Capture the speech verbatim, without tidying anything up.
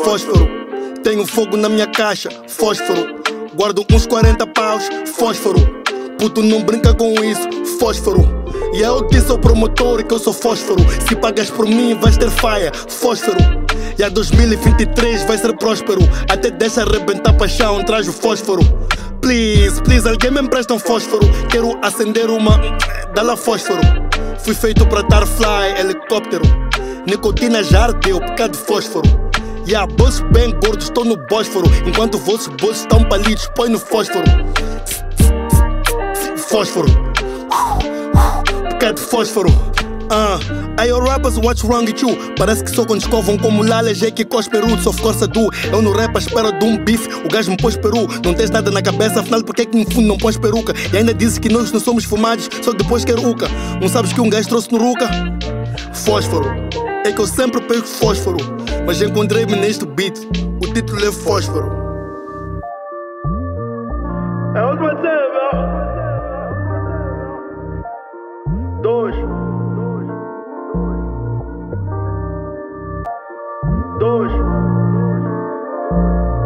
fósforo. Tenho fogo na minha caixa, fósforo. Guardo uns quarenta paus, fósforo. Puto não brinca com isso, fósforo. E eu que sou promotor e que eu sou fósforo. Se pagas por mim vais ter faia, fósforo. E a dois mil e vinte e três vai ser próspero. Até deixa arrebentar paixão, traz o fósforo. Please, please, alguém me empresta um fósforo. Quero acender uma, dá lá fósforo. Fui feito pra dar fly, helicóptero. Nicotina já ardeu, por causa de fósforo. E a bolsos bem gordos, estou no Bósforo. Enquanto vossos bolsos estão palitos, põe no fósforo. Fósforo. Por causa de fósforo. Uh, hey, yo rappers, what's wrong with you? Parece que só quando escovam como Lala, G que cos peru, sou força do. Eu no rap à espera de um bife, o gajo me pôs peru. Não tens nada na cabeça, afinal porque é que no fundo não pões peruca? E ainda dizes que nós não somos fumados, só que depois quer uca. Não sabes que um gajo trouxe no ruca? Fósforo. É que eu sempre pego fósforo, mas encontrei-me neste beat. O título é Fósforo. É onde vai ser, meu? Dois. Dois.